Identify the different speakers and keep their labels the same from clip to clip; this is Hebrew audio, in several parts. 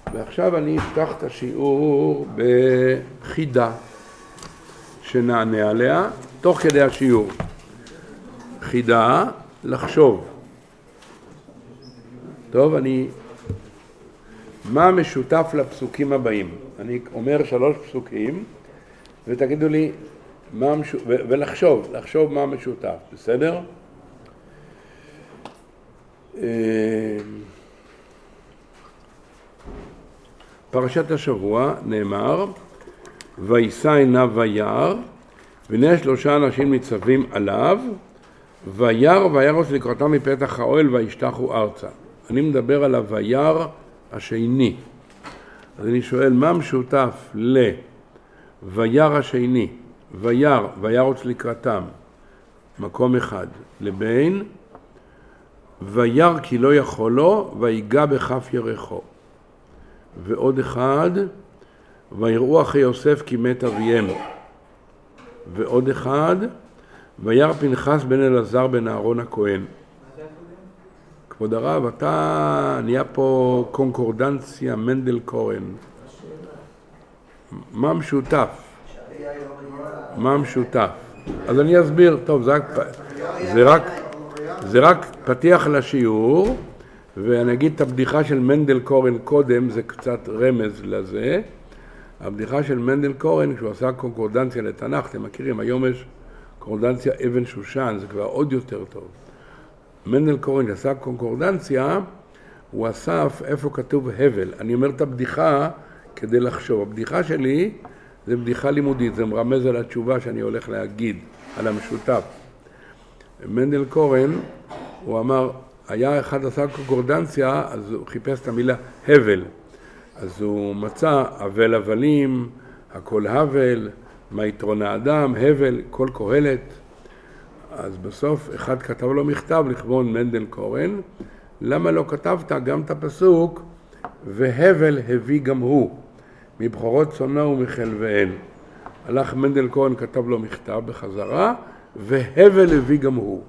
Speaker 1: ועכשיו אני אפתח את השיעור בחידה שנענה עליה תוך כדי השיעור. חידה לחשוב. טוב, מה משותף לפסוקים הבאים? אני אומר 3 פסוקים ותגידו לי לחשוב מה משותף, בסדר? פרשת השבוע נאמר, וישא עיניו וירא, והנה 3 אנשים ניצבים עליו, וירא וירוץ לקראתם מפתח האוהל וישתחו ארצה. אני מדבר על הוירא השני. אז אני שואל, מה משותף לוירא השני, וירא וירוץ לקראתם, מקום אחד, לבין וירא כי לא יכול לו ויגע בכף ירחו. ועוד אחד, ויראו אחי יוסף כי מת אביהם. ועוד אחד, וירא פנחס בן אלעזר בן אהרון הכהן. כבוד הרב, אתה נהיה פה קונקורדנציה מנדל קורן. מה משותף? מה משותף? אז אני אסביר, טוב, זה רק פתיח לשיעור, ואני אגיד את הבדיחה של מנדל קורן קודם, זה קצת רמז לזה. הבדיחה של מנדל קורן, כשהוא עשה קונקורדנציה לתנ"ך, אתם מכירים, היום יש קונקורדנציה אבן שושן, זה כבר עוד יותר טוב. מנדל קורן שעשה קונקורדנציה, הוא אסף איפה כתוב הבל. אני אומר את הבדיחה כדי לחשוב. הבדיחה שלי זה בדיחה לימודית, זה מרמז על התשובה שאני הולך להגיד, על המשותף. מנדל קורן, הוא אמר, היה אחד עשה קונקורדנציה, אז הוא חיפש את המילה הבל. אז הוא מצא אבל הבלים, הכל הבל, מה יתרון האדם, הבל, כל קהלת. אז בסוף אחד כתב לו מכתב לכבון מנדל קורן, למה לא כתבת גם את הפסוק, והבל הביא גם הוא, מבחורות צונו ומחלביהן. הלך מנדל קורן, כתב לו מכתב בחזרה, והבל הביא גם הוא.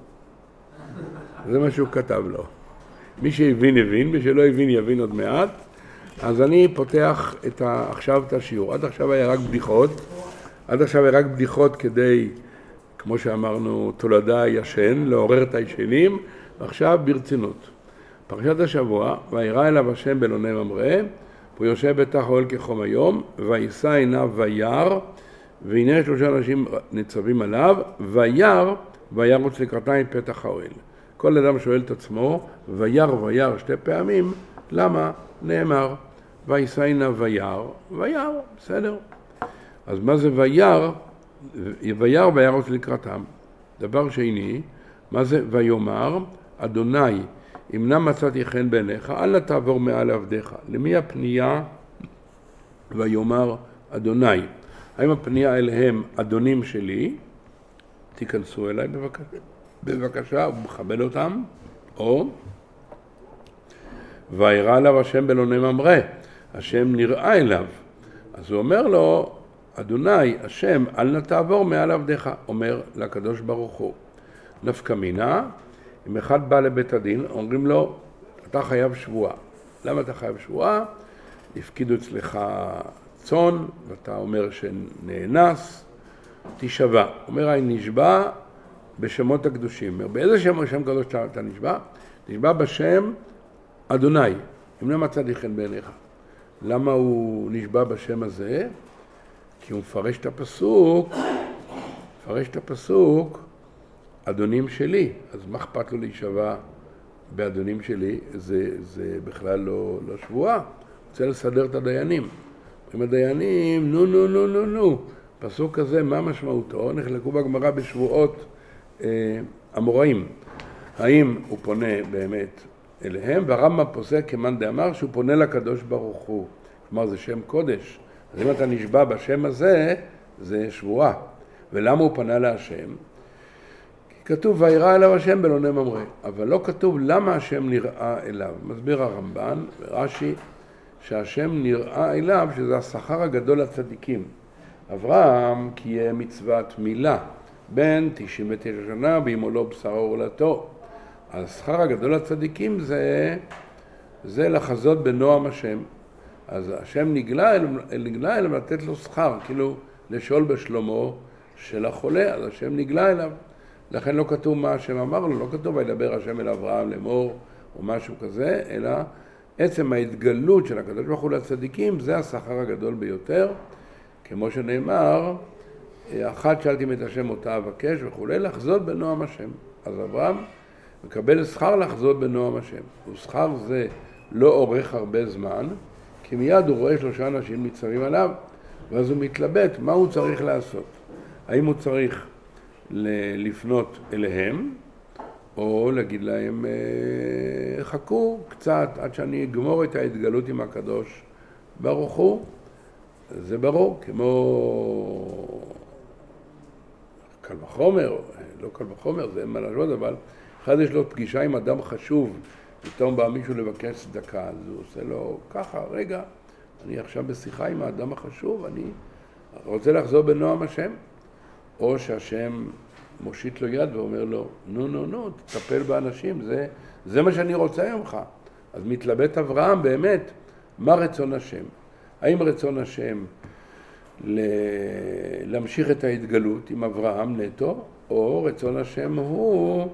Speaker 1: זה מה שהוא כתב לו. מי שהבין הבין, מי שלא הבין יבין עוד מעט. אז אני פותח עכשיו את השיעור. עד עכשיו היה רק בדיחות כדי, כמו שאמרנו, תולדה ישן, לעורר את הישנים, ועכשיו ברצינות. פרשת השבוע, וירא אליו השם באלוני ממרא, והוא יושב בתח האוהל כחום היום, וישא עיניו וירא, והנה 3 אנשים ניצבים עליו, וירא וירוץ לקראתם מפתח האוהל. כל אדם שואל את עצמו, וירא 2 פעמים, למה? נאמר, וישא עיניו וירא, בסדר. אז מה זה וירא וירוץ לקראתם? דבר שני, מה זה ויאמר, אדוני, אם נא מצאתי חן בעיניך, אל תעבור מעל עבדיך. למי הפנייה ויאמר אדוני? האם הפנייה אליהם אדונים שלי? תיכנסו אליי בבקשה, ומכבד אותם, או וירא אליו השם באלוני ממרא, השם נראה אליו. אז הוא אומר לו, אדוני, השם, אל נא תעבור מעל עבדיך, אומר לקדוש ברוך הוא. נפקא מינה, אם אחד בא לבית הדין, אומרים לו, אתה חייב שבועה. למה אתה חייב שבועה? הפקידו אצלך צאן, ואתה אומר שנאנס, תשבע. אומר, אני נשבע בשמות הקדושים. באיזה שם קדוש אתה נשבע? נשבע בשם אדוני, אם לא מצאתי חן בעיניך. למה הוא נשבע בשם הזה? כי הוא מפרש את הפסוק, אדונים שלי. אז מה אכפת לו להישבע באדונים שלי? זה בכלל לא שבועה. רוצה לסדר את הדיינים. עם הדיינים, נו. פסוק הזה, מה משמעותו? נחלקו בגמרא בשבועות אמוראים. האם הוא פונה באמת אליהם, והרמב"ם פוסק כמאן דאמר שהוא פונה לקדוש ברוך הוא. כלומר, זה שם קודש. אז אם אתה נשבע בשם הזה, זה שבועה. ולמה הוא פנה להשם? כי כתוב, וירא אליו השם באלוני ממרא. אבל לא כתוב למה השם נראה אליו. מסביר הרמב"ן ורש"י, שהשם נראה אליו, שזה השכר הגדול לצדיקים. אברהם קיים מצוות מילה, בן 99 שנה, באמו לא בשרו עולתו. השכר הגדול לצדיקים זה לחזות בנועם השם. אז השם נגלה אליו לתת לו שכר, כאילו לשאול בשלומו של החולה, אז השם נגלה אליו. לכן לא כתוב מה השם אמר לו, לא כתוב וידבר השם אל אברהם לאמור או משהו כזה, אלא עצם ההתגלות של הקדוש ברוך הוא לצדיקים, זה השכר הגדול ביותר, כמו שנאמר, אחת שאלתי את השם אותה אבקש וכולי, לחזות בנועם השם. אז אברהם מקבל שכר לחזות בנועם השם. ושכר זה לא אורך הרבה זמן, כי מיד הוא רואה 3 אנשים ניצבים עליו, ואז הוא מתלבט מה הוא צריך לעשות. האם הוא צריך לפנות אליהם, או להגיד להם, חכו קצת עד שאני אגמור את ההתגלות עם הקדוש ברוך הוא. זה ברור, כמו קל וחומר, לא קל וחומר, זה אין מה לעשות, אבל אחד יש לו פגישה עם אדם חשוב, פתאום בא מישהו לבקש צדקה, אז הוא עושה לו ככה, רגע, אני עכשיו בשיחה עם האדם החשוב, אני רוצה לחזור בנועם השם, או שהשם מושיט לו יד ואומר לו, נו, תטפל באנשים, זה מה שאני רוצה ממך. אז מתלבט אברהם באמת, מה רצון השם? האם רצון השם להמשיך את ההתגלות עם אברהם נטו, או רצון השם הוא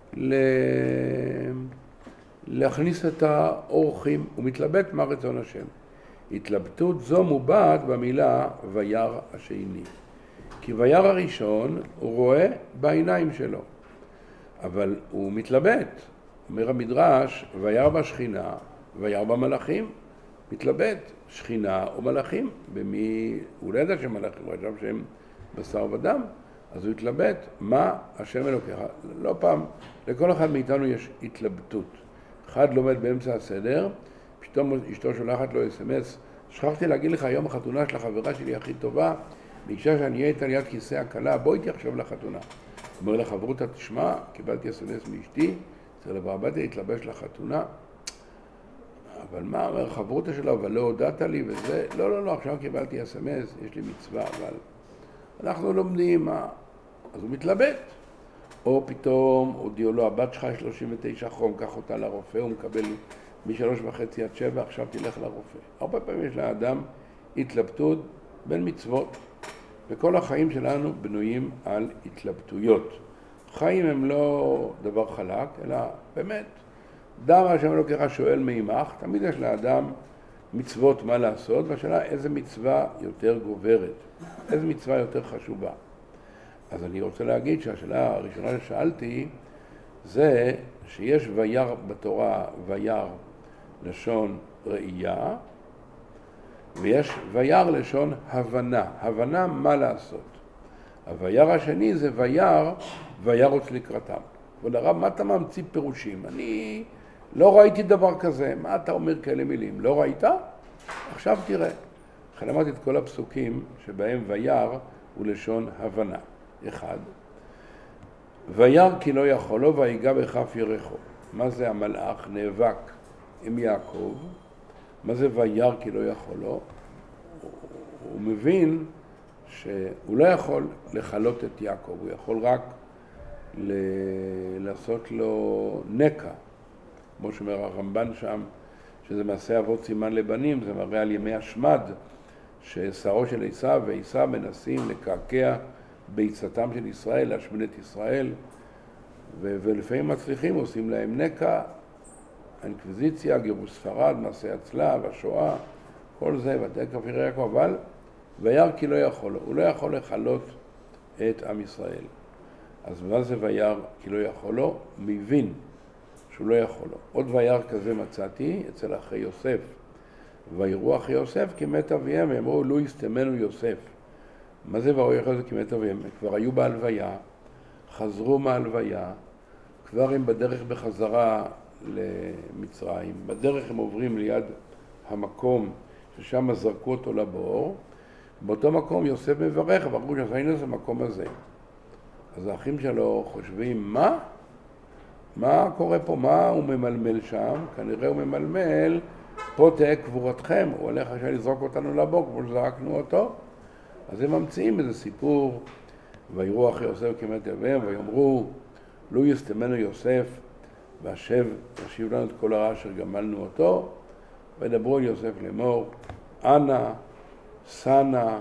Speaker 1: להכניס את האורחים? הוא מתלבט מה רצון השם. התלבטות זו מובעת במילה וירא השני. כי וירא הראשון הוא רואה בעיניים שלו, אבל הוא מתלבט. אומר המדרש, וירא בשכינה, וירא במלאכים. מתלבט, שכינה או מלאכים, הוא לא ידע שהם מלאכים, הוא חשב שהם בשר ודם, אז הוא התלבט, מה השם אלוקיך? לא פעם, לכל אחד מאיתנו יש התלבטות. אחד לומד באמצע הסדר, פתאום אשתו שולחת לו אס-אם-אס, שכחתי להגיד לך היום החתונה של החברה שלי הכי טובה, ביקשה שאני אהיה איתה ליד כיסא הכלה, בוא איתי עכשיו לחתונה. אומר לה חברותה, תשמע, קיבלתי אס-אם-אס מאשתי, צריך לבוא הביתה להתלבש לחתונה. אבל מה, אומר חברותה שלו, אבל לא הודעת לי וזה, לא, עכשיו קיבלתי אס-אם-אס, יש לי מצווה, אבל אנחנו לומדים מה, אז הוא מתלבט. או פתאום הודיעו לו, הבת שלך 39 חום, קח אותה לרופא, הוא מקבל מ3:30 עד 7, עכשיו תלך לרופא. הרבה פעמים יש לאדם התלבטות בין מצוות, וכל החיים שלנו בנויים על התלבטויות. חיים הם לא דבר חלק, אלא באמת, דע מה השם אלוקיך שואל מעמך, תמיד יש לאדם מצוות מה לעשות, והשאלה איזה מצווה יותר גוברת, איזה מצווה יותר חשובה. אז אני רוצה להגיד שהשאלה הראשונה ששאלתי זה שיש וירא בתורה, וירא לשון ראייה, ויש וירא לשון הבנה, הבנה מה לעשות. הוירא השני זה וירוץ לקראתם. כבוד הרב, מה אתה ממציא פירושים? אני לא ראיתי דבר כזה, מה אתה אומר כאלה מילים? לא ראית? עכשיו תראה. למדתי את כל הפסוקים שבהם וירא הוא לשון הבנה. אחד, וירא כי לא יכולו ויגע בכף ירחו. מה זה המלאך נאבק עם יעקב? מה זה וירא כי לא יכולו? הוא מבין שהוא לא יכול לחלות את יעקב, הוא יכול רק לעשות לו נקע, כמו שאומר הרמב"ן שם, שזה מעשה אבות סימן לבנים, זה מראה על ימי השמד, ששרו של עשיו ועשיו מנסים לקעקע ביצתם של ישראל, להשמיד את ישראל, ולפעמים מצליחים, עושים להם נקע, האינקוויזיציה, גירוש ספרד, מעשה הצלב, השואה, כל זה, ותקף ירא יעקב, אבל וירא כי לא יכול, הוא לא יכול לחלות את עם ישראל. אז מה זה וירא כי לא יכול לו? מבין שהוא לא יכול לו. עוד וירא כזה מצאתי אצל אחי יוסף. ויראו אחי יוסף כי מת אביהם, אמרו לו יסתמנו יוסף. מה זה ויראו אחי יוסף כי מת אביהם? כבר היו בהלוויה, חזרו מההלוויה, כבר הם בדרך בחזרה למצרים, בדרך הם עוברים ליד המקום ששם זרקו אותו לבור, באותו מקום יוסף מברך, ואמרו שעשינו את המקום הזה. אז האחים שלו חושבים, מה קורה פה? מה הוא ממלמל שם? כנראה הוא ממלמל, פה תהיה קבורתכם, הוא הולך עכשיו לזרוק אותנו לבור, כמו שזרקנו אותו. אז הם ממציאים איזה סיפור, ויראו אחי יוסף כי מת אביהם, ויאמרו, לו יסתמנו יוסף, והשב ישיב לנו את כל הרע אשר גמלנו אותו, וידברו אל יוסף לאמור, אנא, סנא,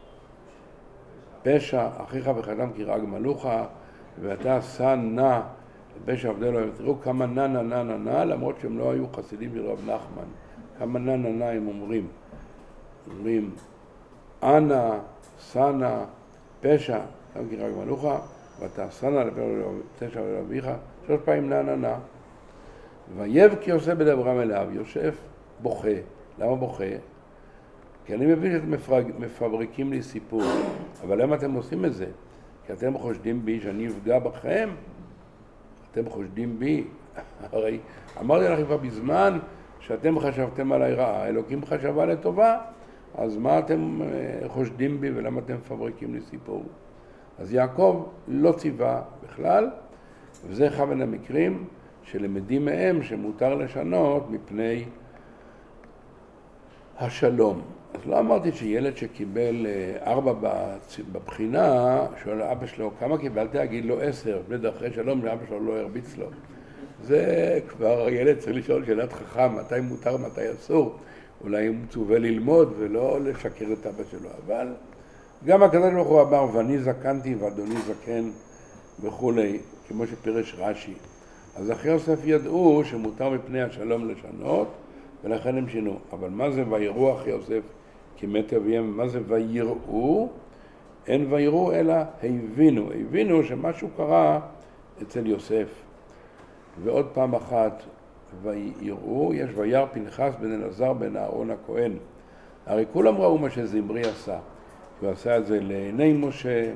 Speaker 1: פשע, אחיך וחתם כי רג מלוך, ואתה סנא, פשע עבדי אלוהים. תראו כמה נא, למרות שהם לא היו חסידים של רב נחמן. כמה נא הם אומרים. אומרים, אנא, סנא, פשע, חתם כי רג מלוך, ואתה סנא לפשע עבדי אביך, 3 פעמים נא. ויבכי יוסף בדברם אליו, יוסף בוכה. למה בוכה? כי אני מבין שאתם מפברקים לי סיפור, אבל למה אתם עושים את זה? כי אתם חושדים בי שאני אפגע בכם? אתם חושדים בי? הרי אמרתי לכם כבר בזמן שאתם חשבתם עליי רעה, אלוקים חשבה לטובה, אז מה אתם חושדים בי ולמה אתם מפברקים לי סיפור? אז יעקב לא ציווה בכלל, וזה אחד מן המקרים שלמדים מהם שמותר לשנות מפני השלום. אז לא אמרתי שילד שקיבל 4 בבחינה, שואל אבא שלו, כמה קיבלת? אגיד לו 10, אחרי שלום לאבא שלו לא הרביץ לו. זה כבר ילד צריך לשאול שאלת חכם, מתי מותר, מתי אסור. אולי הוא מצווה ללמוד ולא לשקר את אבא שלו. אבל גם הקדוש ברוך הוא אמר, ואני זקנתי ואדוני זקן וכולי, כמו שפירש רש"י. אז אחרי יוסף ידעו שמותר מפני השלום לשנות, ולכן הם שינו. אבל מה זה ויראו אחרי יוסף כי מת אביהם? מה זה ויראו? אין ויראו אלא הבינו שמשהו קרה אצל יוסף. ועוד פעם אחת ויראו, יש וירא פנחס בן אלעזר בן אהרון הכהן. הרי כולם ראו מה שזמרי עשה. הוא עשה את זה לעיני משה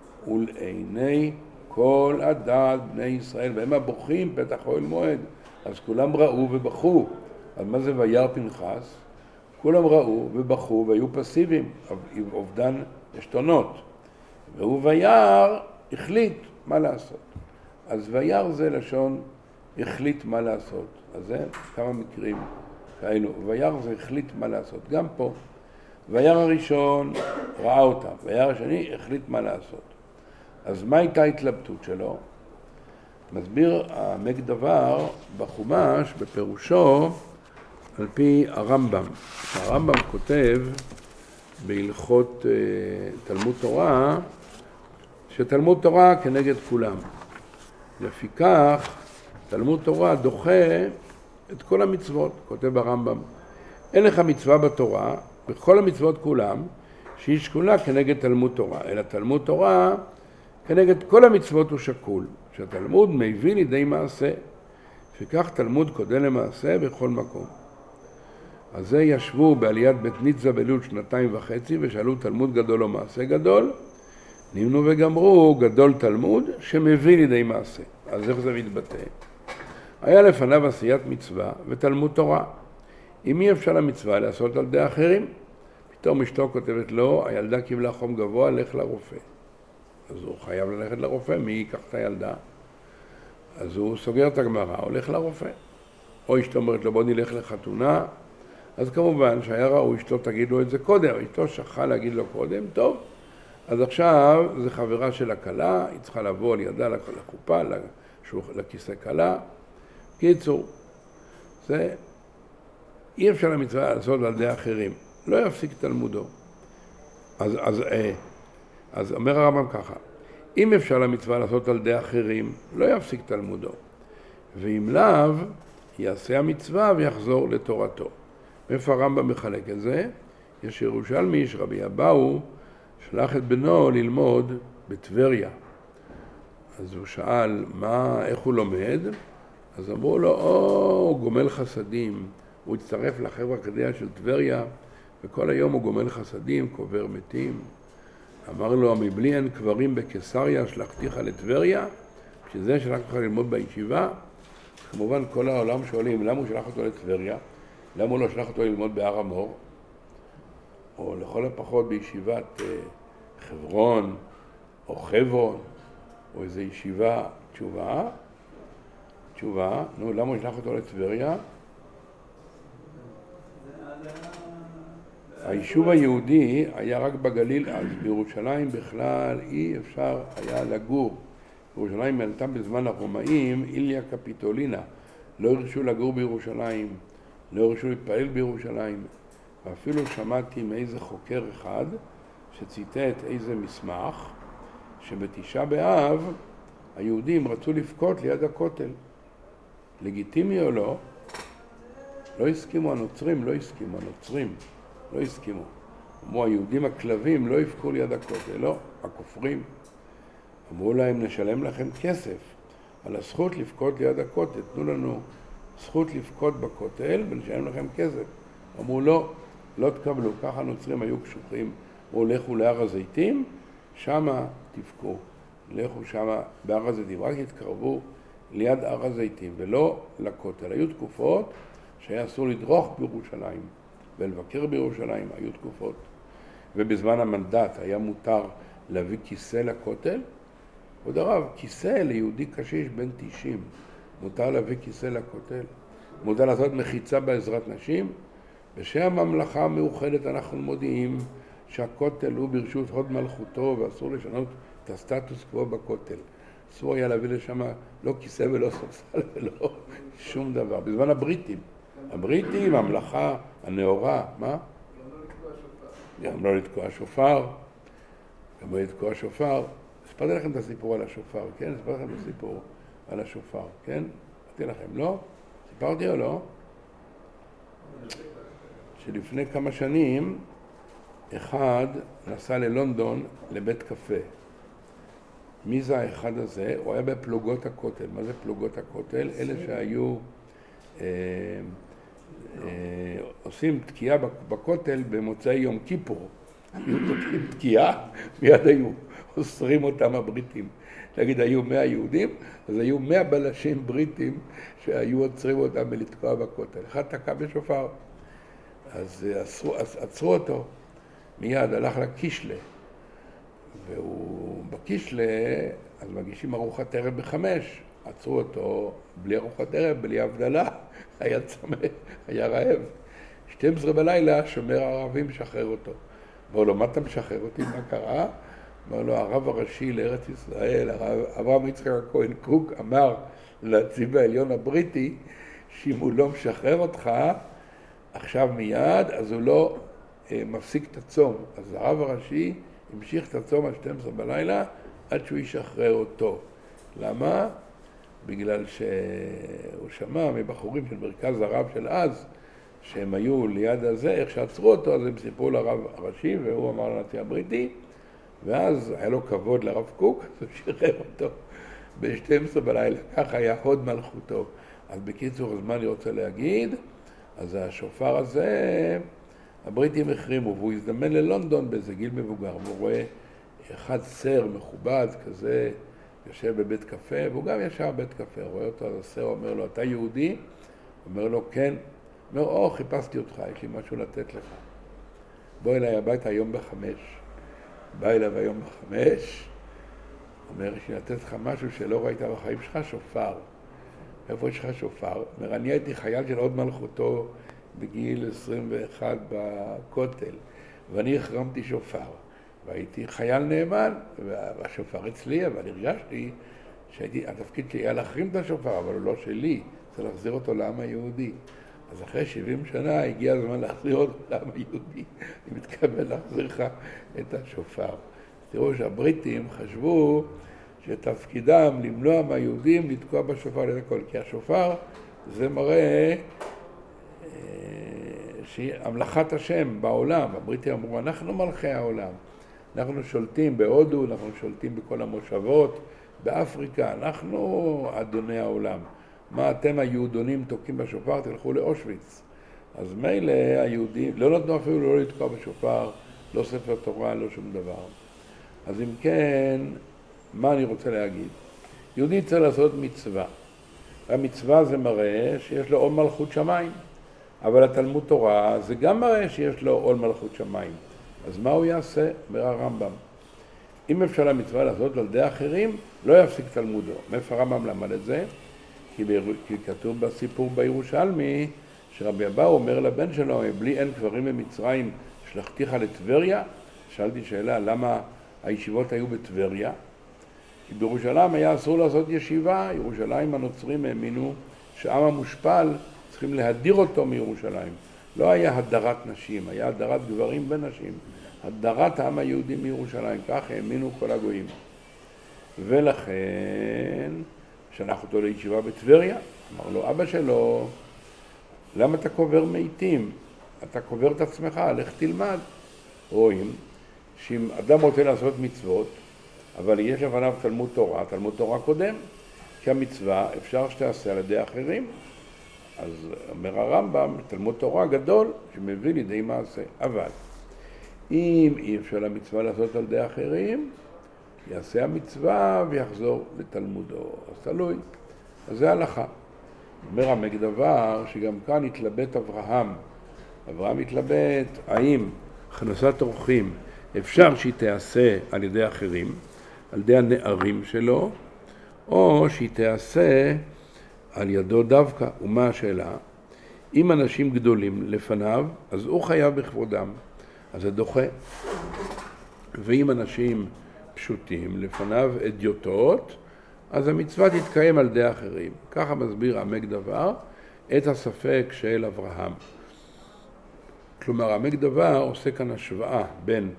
Speaker 1: ולעיני כל הדעת בני ישראל, והם הבוכים פתח אוהל מועד. אז כולם ראו ובכו. אז מה זה וירא פנחס? כולם ראו ובכו והיו פסיביים, אובדן עשתונות. והוא וירא החליט מה לעשות. אז וירא זה לשון החליט מה לעשות. אז זה כמה מקרים כאלו. וירא זה החליט מה לעשות. גם פה. וירא הראשון ראה אותם, וירא השני החליט מה לעשות. אז מה הייתה ההתלבטות שלו? מסביר העמק דבר בחומש בפירושו על פי הרמב"ם. הרמב"ם כותב בהלכות תלמוד תורה שתלמוד תורה כנגד כולם. לפיכך תלמוד תורה דוחה את כל המצוות, כותב הרמב"ם. אין לך מצווה בתורה, בכל המצוות כולם, שהיא שקולה כנגד תלמוד תורה, אלא תלמוד תורה כנגד כל המצוות הוא שקול, שהתלמוד מביא לידי מעשה, וכך תלמוד קודם למעשה בכל מקום. אז זה ישבו בעליית בית ניצה בלול 2.5 ושאלו תלמוד גדול או מעשה גדול, נמנו וגמרו גדול תלמוד שמביא לידי מעשה. אז איך זה מתבטא? היה לפניו עשיית מצווה ותלמוד תורה. אם אי אפשר למצווה לעשות על ידי אחרים, פתאום אשתו כותבת לו, הילדה קיבלה חום גבוה, לך לרופא. אז הוא חייב ללכת לרופא, מי ייקח את הילדה? אז הוא סוגר את הגמרא, הולך לרופא. או אשתו אומרת לו, בוא נלך לחתונה. אז כמובן שהיה ראוי, אשתו תגיד לו את זה קודם, אשתו שכחה להגיד לו קודם, טוב. אז עכשיו זה חברה של הכלה, היא צריכה לבוא על ידה לחופה, לכיסא כלה. קיצור, זה אי אפשר למצווה לעשות על ידי אחרים, לא יפסיק תלמודו. אז אומר הרמב"ם ככה, אם אפשר למצווה לעשות על ידי אחרים, לא יפסיק תלמודו. ואם לאו, יעשה המצווה ויחזור לתורתו. מאיפה הרמב"ם מחלק את זה? יש ירושלמי שרבי אבאו שלח את בנו ללמוד בטבריה. אז הוא שאל איך הוא לומד? אז אמרו לו, הוא גומל חסדים. הוא הצטרף לחברה קדישא של טבריה, וכל היום הוא גומל חסדים, קובר מתים. אמר לו, מבלי אין קברים בקיסריה שלחתיך לטבריה, בשביל זה שלח אותך ללמוד בישיבה. כמובן כל העולם שואלים, למה הוא שלח אותו לטבריה? למה הוא לא שלח אותו ללמוד בהר המור? או לכל הפחות בישיבת חברון, או חברון, או איזו ישיבה תשובה, למה הוא שלח אותו לטבריה? היישוב היהודי היה רק בגליל, אז בירושלים בכלל אי אפשר היה לגור. בירושלים עלתה בזמן הרומאים, איליה קפיטולינה. לא הרשו לגור בירושלים, לא הרשו להתפעל בירושלים. ואפילו שמעתי מאיזה חוקר אחד שציטט איזה מסמך שבתשעה באב היהודים רצו לבכות ליד הכותל. לגיטימי או לא? לא הסכימו הנוצרים, לא הסכימו. אמרו היהודים הכלבים לא יבכו ליד הכותל, לא, הכופרים. אמרו להם נשלם לכם כסף על הזכות לבכות ליד הכותל, תנו לנו זכות לבכות בכותל ונשלם לכם כסף. אמרו לא תקבלו, ככה הנוצרים היו קשוחים, אמרו לכו להר הזיתים, שמה תבכו, לכו שמה בהר הזיתים, רק התקרבו ליד הר הזיתים ולא לכותל. היו תקופות שהיה אסור לדרוך בירושלים ולבקר בירושלים, היו תקופות. ובזמן המנדט היה מותר להביא כיסא לכותל. עוד הרב, כיסא ליהודי קשיש בן 90, מותר להביא כיסא לכותל. מותר לעשות מחיצה בעזרת נשים. בשם הממלכה המאוחדת אנחנו מודיעים שהכותל הוא ברשות הוד מלכותו ואסור לשנות את הסטטוס קוו בכותל. אסור היה להביא לשם לא כיסא ולא ספסל ולא שום דבר. בזמן הבריטים, הממלכה הנאורה, מה? גם לא לתקוע שופר. הספרתי לכם את הסיפור על השופר, כן? הספרתי לכם את הסיפור על השופר, כן? אמרתי לכם, לא? סיפרתי או לא? שלפני כמה שנים אחד נסע ללונדון לבית קפה. מי זה האחד הזה? הוא היה בפלוגות הכותל. מה זה פלוגות הכותל? אלה שהיו עושים תקיעה בכותל במוצאי יום כיפור. היו תוקעים תקיעה, מיד היו אוסרים אותם הבריטים. נגיד היו 100 יהודים, אז היו 100 בלשים בריטים שהיו עוצרים אותם מלתקוע בכותל. אחד תקע בשופר. אז עצרו אותו, מיד הלך לקישלה, והוא בקישלה, אז מגישים ארוחת ערב ב5, עצרו אותו בלי ארוחת ערב, בלי הבדלה, היה צמא, היה רעב. 12 בלילה שומר הערבי משחרר אותו. אמר לו, מה אתה משחרר אותי? מה קרה? אמר לו, הרב הראשי לארץ ישראל, הרב אברהם יצחק הכהן קוק, אמר לנציב העליון הבריטי, שאם הוא לא משחרר אותך, עכשיו מיד, אז הוא לא מפסיק את הצום. אז הרב הראשי המשיך את הצום על 12 בלילה עד שהוא ישחרר אותו. למה? בגלל שהוא שמע מבחורים של מרכז הרב של אז, שהם היו ליד הזה, איך שעצרו אותו, אז הם סיפרו לרב הראשי, והוא אמר לנשיא הבריטי, ואז היה לו כבוד לרב קוק, אז הוא שחרר אותו ב-12 בלילה. ככה היה הוד מלכותו. אז בקיצור, אז מה אני רוצה להגיד? אז השופר הזה, הבריטים החרימו, והוא הזדמן ללונדון באיזה גיל מבוגר, והוא רואה אחד סר מכובד כזה, יושב בבית קפה, והוא גם ישר בבית קפה, רואה אותו, אז הסר אומר לו, אתה יהודי? אומר לו, כן. אומר, חיפשתי אותך, יש לי משהו לתת לך. בוא אליי הביתה היום ב5. בא אליו היום ב5, אומר, יש לי לתת לך משהו שלא ראית בחיים שלך, שופר. איפה יש לך שופר? אומר, אני הייתי חייל של הוד מלכותו בגיל 21 בכותל, ואני החרמתי שופר. והייתי חייל נאמן, והשופר אצלי, אבל הרגשתי שהתפקיד שלי היה להחרים את השופר, אבל הוא לא שלי, צריך להחזיר אותו לעם היהודי. אז אחרי 70 שנה הגיע הזמן להחזיר אותו לעם היהודי. אני מתכוון להחזיר לך את השופר. תראו שהבריטים חשבו שתפקידם למנוע מהיהודים לתקוע בשופר ליד הכל, כי השופר זה מראה שהמלכת השם בעולם. הבריטים אמרו, אנחנו מלכי העולם. אנחנו שולטים בהודו, אנחנו שולטים בכל המושבות, באפריקה, אנחנו אדוני העולם. מה אתם היהודונים תוקעים בשופר? תלכו לאושוויץ. אז מילא היהודים, לא נתנו אפילו לא לתקוע בשופר, לא ספר תורה, לא שום דבר. אז אם כן, מה אני רוצה להגיד? יהודי צריך לעשות מצווה. המצווה זה מראה שיש לו עול מלכות שמיים. אבל התלמוד תורה זה גם מראה שיש לו עול מלכות שמיים. אז מה הוא יעשה? אומר הרמב"ם. אם אפשר למצווה לעשות על ידי אחרים, לא יפסיק תלמודו. מאיפה הרמב"ם למד את זה? כי כתוב בסיפור בירושלמי, שרבי אבאו אומר לבן שלו, בלי אין קברים במצרים, שלחתיך לטבריה? שאלתי שאלה, למה הישיבות היו בטבריה? כי בירושלים היה אסור לעשות ישיבה. ירושלים הנוצרים האמינו שעם המושפל צריכים להדיר אותו מירושלים. לא היה הדרת נשים, היה הדרת גברים ונשים. הדרת העם היהודי מירושלים, כך האמינו כל הגויים. ולכן, שלח אותו לישיבה בטבריה, אמר לו אבא שלו, למה אתה קובר מתים? אתה קובר את עצמך, לך תלמד. רואים שאם אדם רוצה לעשות מצוות, אבל יש לפניו תלמוד תורה קודם, כי המצווה אפשר שתעשה על ידי אחרים. אז אומר הרמב"ם, תלמוד תורה גדול שמביא לידי מעשה. אבל אם אי אפשר למצווה לעשות על ידי אחרים, יעשה המצווה ויחזור לתלמודו. אז תלוי. אז זה הלכה. אומר עמק דבר שגם כאן התלבט אברהם. אברהם התלבט האם הכנסת אורחים אפשר שהיא תעשה על ידי אחרים, על ידי הנערים שלו, או שהיא תעשה על ידו דווקא. ומה השאלה? אם אנשים גדולים לפניו, אז הוא חייב בכבודם, אז זה דוחה. ואם אנשים פשוטים לפניו אדיוטות, אז המצווה תתקיים על ידי אחרים. ככה מסביר עמק דבר את הספק של אברהם. כלומר, עמק דבר עושה כאן השוואה בין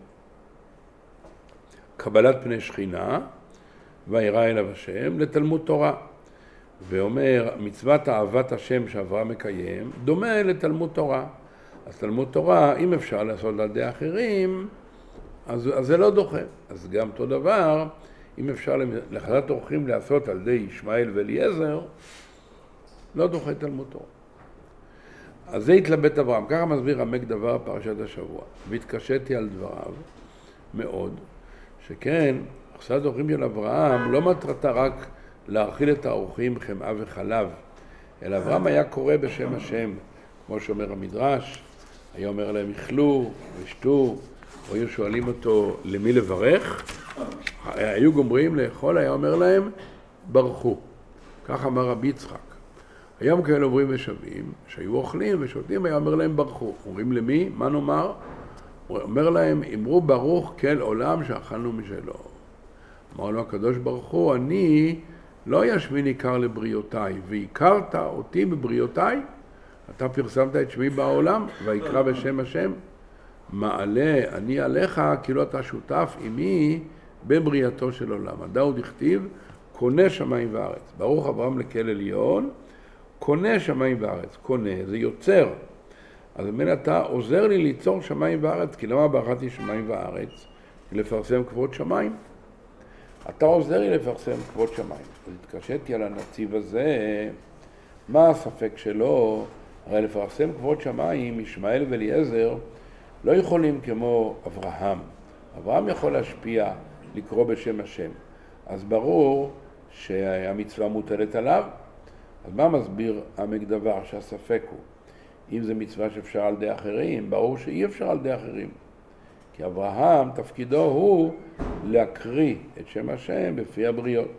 Speaker 1: קבלת פני שכינה, וירא אליו השם, לתלמוד תורה. ואומר, מצוות אהבת השם שאברהם מקיים, דומה לתלמוד תורה. אז תלמוד תורה, אם אפשר לעשות על ידי אחרים, אז זה לא דוחה. אז גם אותו דבר, אם אפשר לחזת אורחים לעשות על ידי ישמעאל ואליעזר, לא דוחה תלמוד תורה. אז זה התלבט אברהם. ככה מסביר עמק דבר פרשת השבוע. והתקשיתי על דבריו מאוד, שכן, חסד אורחים של אברהם לא מטרתה רק להאכיל את האורחים חמאה וחלב, אלא אברהם היה קורא בשם השם, כמו שאומר המדרש, היה אומר להם יאכלו ושתו, או היו שואלים אותו למי לברך, היו גומרים לאכול, היה אומר להם ברכו. כך אמר רבי יצחק. היום כאלה עוברים ושבים, שהיו אוכלים ושותים, היה אומר להם ברכו. אומרים למי? מה נאמר? הוא אומר להם, אמרו ברוך כל עולם שאכלנו משלו. אמר לו הקדוש ברוך הוא, אני לא ישמי ניכר לבריאותיי, והכרת אותי בבריאותיי, אתה פרסמת את שמי בעולם, ויקרא בשם השם, מעלה אני עליך, כאילו אתה שותף עמי בבריאתו של עולם. הדאוד הכתיב, קונה שמיים וארץ. ברוך אברהם לכל עליון, קונה שמיים וארץ. קונה, זה יוצר. אז באמת אתה עוזר לי ליצור שמיים וארץ, כי למה ברכתי שמיים וארץ? לפרסם כבוד שמיים. אתה עוזר לי לפרסם כבוד שמיים. אז התקשיתי על הנציב הזה, מה הספק שלו? הרי לפרסם כבוד שמיים, ישמעאל ואליעזר לא יכולים כמו אברהם. אברהם יכול להשפיע, לקרוא בשם השם. אז ברור שהמצווה מוטלת עליו. אז מה מסביר עמק דבר שהספק הוא? אם זה מצווה שאפשר על ידי אחרים, ברור שאי אפשר על ידי אחרים. כי אברהם, תפקידו הוא להקריא את שם השם בפי הבריות.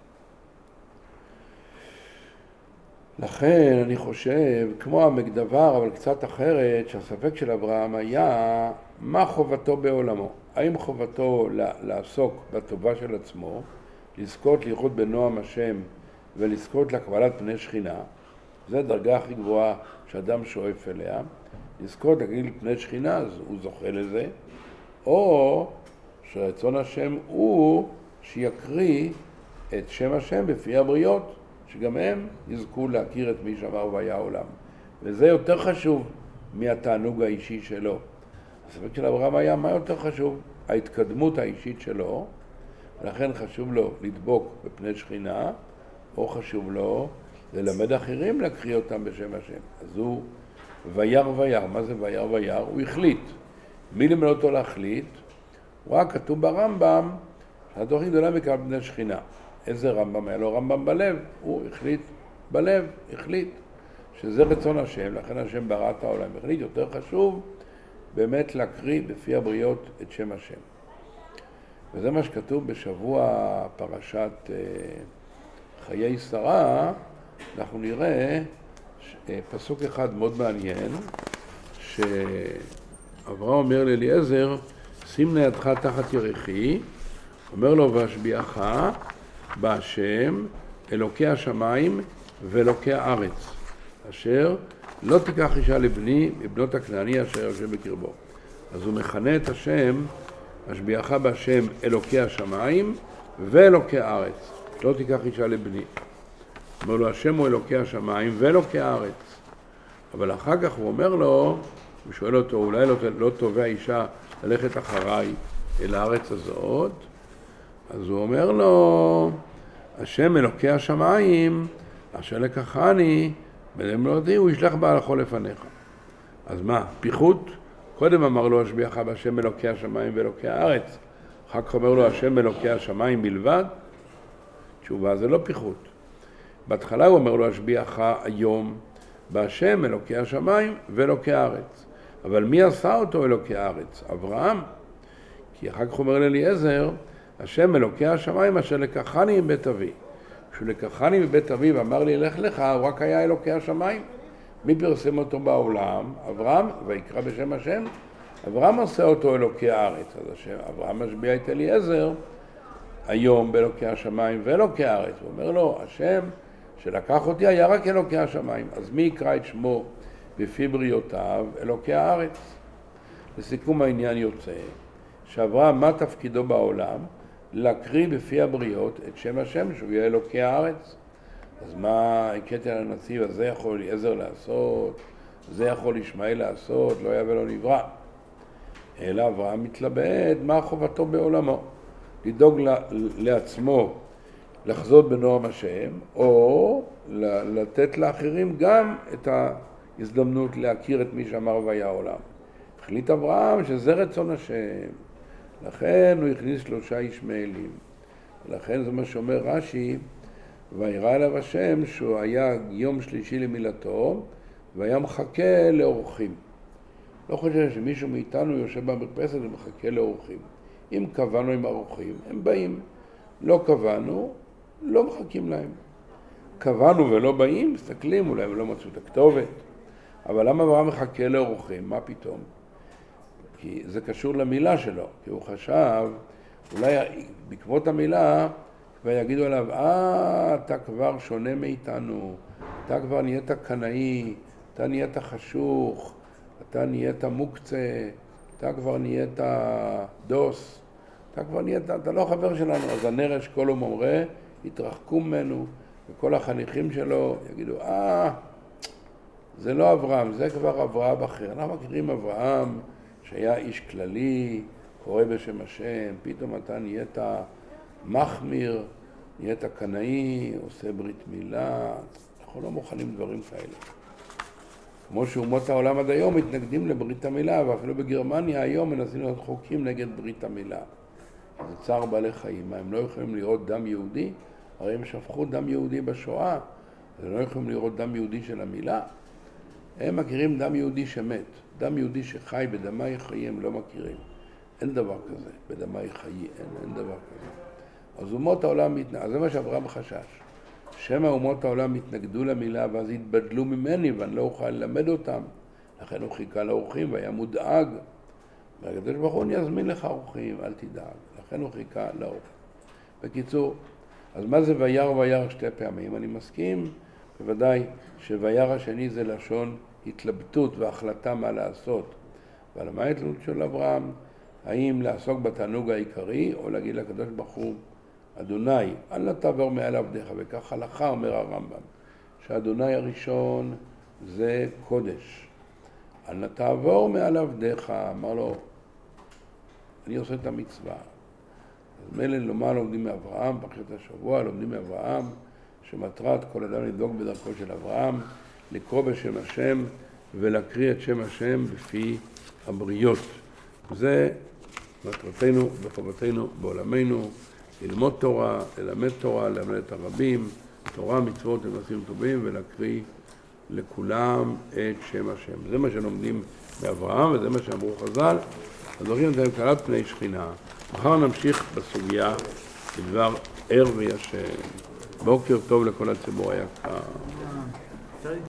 Speaker 1: לכן אני חושב, כמו עמק דבר, אבל קצת אחרת, שהספק של אברהם היה מה חובתו בעולמו. האם חובתו לעסוק בטובה של עצמו, לזכות לראות בנועם השם ולזכות לקבלת פני שכינה, זו הדרגה הכי גבוהה שאדם שואף אליה, לזכות להגיד פני שכינה, אז הוא זוכה לזה, או שרצון השם הוא שיקריא את שם השם בפי הבריות, שגם הם יזכו להכיר את מי שאמר והיה העולם. וזה יותר חשוב מהתענוג האישי שלו. הספק של אברהם היה מה יותר חשוב? ההתקדמות האישית שלו, ולכן חשוב לו לדבוק בפני שכינה, או חשוב לו ללמד אחרים להקריא אותם בשם השם. אז הוא וירא. מה זה וירא? הוא החליט. מי לימד אותו להחליט? הוא רק כתוב ברמב"ם, שהתוך גדולה מקרב בני שכינה. איזה רמב"ם? היה לו רמב"ם בלב. הוא החליט בלב, החליט שזה רצון השם, לכן השם ברא את העולם. החליט יותר חשוב באמת להקריא בפי הבריות את שם השם. וזה מה שכתוב בשבוע פרשת חיי שרה. אנחנו נראה פסוק אחד מאוד מעניין, שאברהם אומר לאליעזר, שים לידך תחת ירכי, אומר לו והשביעך בהשם אלוקי השמיים ואלוקי הארץ, אשר לא תיקח אישה לבני, מבנות הכנעני אשר יושב בקרבו. אז הוא מכנה את השם, השביעך בהשם אלוקי השמיים ואלוקי הארץ. לא תיקח אישה לבני. אומר לו, השם הוא אלוקי השמיים ואלוקי הארץ. אבל אחר כך הוא אומר לו, הוא שואל אותו, אולי לא תובע אישה ללכת אחריי אל הארץ הזאת? אז הוא אומר לו, השם אלוקי השמיים, אשר לקחני, בנמלותי, הוא ישלח בהלכו לפניך. אז מה, פיחות? קודם אמר לו, השביעך בהשם אלוקי השמיים ואלוקי הארץ. אחר כך אומר לו, השם אלוקי השמיים בלבד. תשובה, זה לא פיחות. בהתחלה הוא אומר לו, השביעך היום בהשם אלוקי השמיים ואלוקי הארץ. אבל מי עשה אותו אלוקי הארץ? אברהם. כי אחר כך אומר לאליעזר, השם אלוקי השמיים אשר לקחני מבית אבי. כשהוא לקחני מבית אבי ואמר לי, לך לך, הוא רק היה אלוקי השמיים. מי פרסם אותו בעולם? אברהם, ויקרא בשם השם. אברהם עושה אותו אלוקי הארץ. אז אברהם משביע את אליעזר היום באלוקי השמיים ואלוקי הארץ. הוא אומר לו, השם שלקח אותי היה רק אלוקי השמיים. אז מי יקרא את שמו בפי בריאותיו? אלוקי הארץ. לסיכום העניין יוצא, שאברהם, מה תפקידו בעולם? להקריא בפי הבריות את שם השם, שהוא יהיה אלוקי הארץ. אז מה הקטע הנציב הזה יכול אליעזר לעשות? זה יכול ישמעאל לעשות? לא היה ולא נברא. אלא אברהם מתלבט מה חובתו בעולמו. לדאוג לעצמו, לחזות בנועם השם, או לתת לאחרים גם את ההזדמנות להכיר את מי שאמר והיה העולם. החליט אברהם שזה רצון השם. לכן הוא הכניס 3 ישמעאלים. לכן זה מה שאומר רש"י, וירא אליו השם שהוא היה יום שלישי למילתו, והיה מחכה לאורחים. לא חושב שמישהו מאיתנו יושב במרפסת ומחכה לאורחים. אם קבענו עם האורחים, הם באים. לא קבענו, לא מחכים להם. קבענו ולא באים, מסתכלים, אולי הם לא מצאו את הכתובת. אבל למה אברהם מחכה לאורחים? מה פתאום? כי זה קשור למילה שלו, כי הוא חשב, אולי בעקבות המילה, ויגידו עליו, אתה כבר שונה מאיתנו, אתה כבר נהיית קנאי, אתה נהיית חשוך, אתה נהיית מוקצה, אתה כבר נהיית דוס, אתה לא חבר שלנו. אז הנר אשכול וממרא יתרחקו ממנו, וכל החניכים שלו יגידו, זה לא אברהם, זה כבר אברהם אחר. אנחנו מכירים אברהם שהיה איש כללי, קורא בשם השם, פתאום אתה נהיית מחמיר, נהיית קנאי, עושה ברית מילה. אנחנו לא מוכנים דברים כאלה. כמו שאומות העולם עד היום מתנגדים לברית המילה, ואפילו בגרמניה היום מנסים לעשות חוקים נגד ברית המילה. זה צער בעלי חיים. הם לא יכולים לראות דם יהודי? הרי הם שפכו דם יהודי בשואה, אז הם לא יכולים לראות דם יהודי של המילה. הם מכירים דם יהודי שמת. דם יהודי שחי בדמי חיי הם לא מכירים. אין דבר כזה, בדמי חיי, אין דבר כזה. אז אומות העולם אז זה מה שאברהם חשש. שמא אומות העולם התנגדו למילה ואז התבדלו ממני ואני לא אוכל ללמד אותם. לכן הוא חיכה לאורחים והיה מודאג. והקדוש ברוך הוא, אני אזמין לך אורחים, אל תדאג. לכן הוא חיכה לאורחים. בקיצור, אז מה זה וירא וירא 2 פעמים? אני מסכים, בוודאי שוירא השני זה לשון התלבטות והחלטה מה לעשות. אבל מה ההתלבטות של אברהם? האם לעסוק בתענוג העיקרי או להגיד לקדוש ברוך הוא, אדוני, אל נא תעבור מעל עבדיך, וכך הלכה אומר הרמב"ם, שאדוני הראשון זה קודש. אל נא תעבור מעל עבדיך, אמר לו, אני עושה את המצווה. אז מילא לומר לומדים מאברהם, פרשת השבוע לומדים מאברהם, שמטרת כל אדם לדבוק בדרכו של אברהם, לקרוא בשם השם ולהקריא את שם השם בפי הבריות. זה מטרתנו וחובתנו בעולמנו, ללמוד תורה, ללמד תורה, ללמד את הרבים, תורה, מצוות ומעשים טובים, ולהקריא לכולם את שם השם. זה מה שלומדים מאברהם, וזה מה שאמרו חז"ל. אז זוכרים אתם קלת פני שכינה. מחר נמשיך בסוגיה בדבר ער וישן. בוקר טוב לכל הציבור היקר.